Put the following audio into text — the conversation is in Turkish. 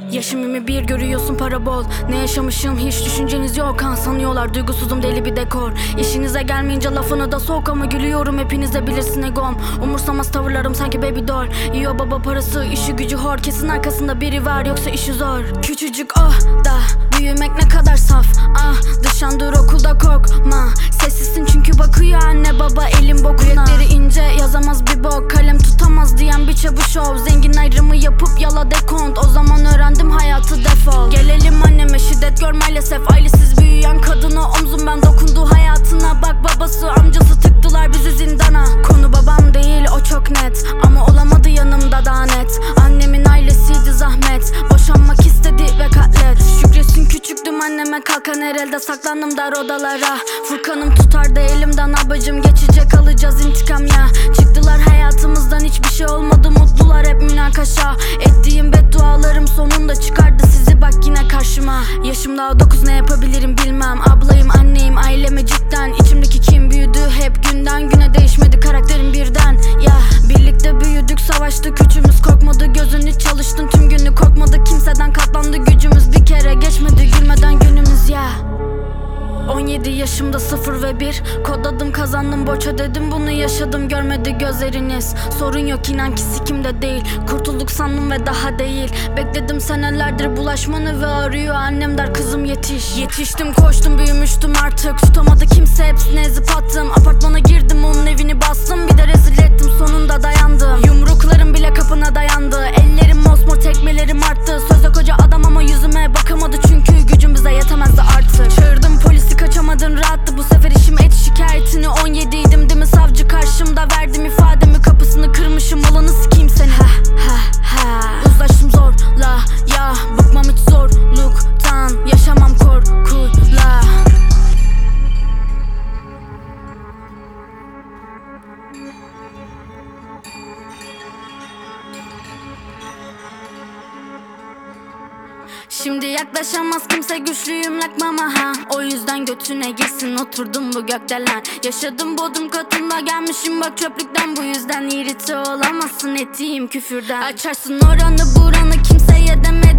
Yaşım 21 görüyorsun para bol. Ne yaşamışım hiç düşünceniz yok kan, sanıyorlar duygusuzum deli bir dekor. İşinize gelmeyince lafını da soğuk ama gülüyorum, hepiniz de bilirsin egom. Umursamaz tavırlarım sanki baby doll. Yiyor baba parası, işi gücü hor. Kesin arkasında biri var yoksa işi zor. Küçücük da büyümek ne kadar saf. Dışandır okulda korkma. Sessizsin çünkü bakıyor anne baba elim bokuna. Yürekleri ince yazamaz bir bok. Kalem tutamaz diyen bir çabuşov. Zengin ayrımı yapıp yala dekont. O zaman öğrendim hayatı defol. Gelelim anneme şiddet gör maalesef. Ailesiz büyüyen kadına omzum ben dokundu hayatına. Bak babası amcası tıktılar bizi zindana. Konu babam değil o çok net, ama olamadı yanımda daha net. Annemin ailesiydi zahmet, boşanmak istedi ve katlet. Şükretsin küçüktüm anneme kalkan her elde, saklandım dar odalara. Furkanım tutardı elimden abacım, geçecek alacağız intikam ya. Çıktılar hayatımızdan hiçbir şey olmadı, mutlular hep münakaşa. Ettiğim beddualarım sonunda çıkardı sizi bak yine karşıma. Yaşım daha 9 ne yapabilirim bilmem. Ablayım anneyim aileme cidden. İçimdeki kim büyüdü hep günden güne, değişmedi karakterim birden. Ya birlikte büyüdük savaştık üçümüz, korkmadı gözün hiç çalıştın tüm günü, korkmadı kimseden katlandı gücümüz. Bir kere geçmedi gülmeden günümüz ya. 17 yaşımda 0 ve 1 kod adım kazandım borç ödedim, bunu yaşadım görmedi gözleriniz. Sorun yok inan ki sikimde değil, kurtulduk sandım ve daha değil. Bekledim senelerdir bulaşmanı ve arıyor annem der kızım yetiş. Yetiştim koştum büyümüştüm artık, tutamadı kimse hepsini ezip attım. Apartmana girdim onun evini bastım, bir de rezil ettim sonunda dayandım. Yumruklarım bile kapına dayandı, ellerim mosmor tekmelerim arttı. Sözde koca adam ama yüzüme bakamadı çünkü gücüm bize yetemezdi artık. Çağırdım polisi kaçamadın rahattı bu sefer işim, et şikayetini 17'ydim değil mi savcı karşımda, verdim ifademi kapısını kırmışım, malını sikeyim seni. Uzlaştım zorla ya, bıkmam hiç zorluktan, yaşamam korkuyla. Şimdi yaklaşamaz kimse güçlüyüm like mama ha. O yüzden götüne girsin oturdum bu gökdelen. Yaşadım bodrum katında gelmişim bak çöplükten. Bu yüzden irite olamazsın ettiğim küfürden. Açarsın oranı buranı kimseye deme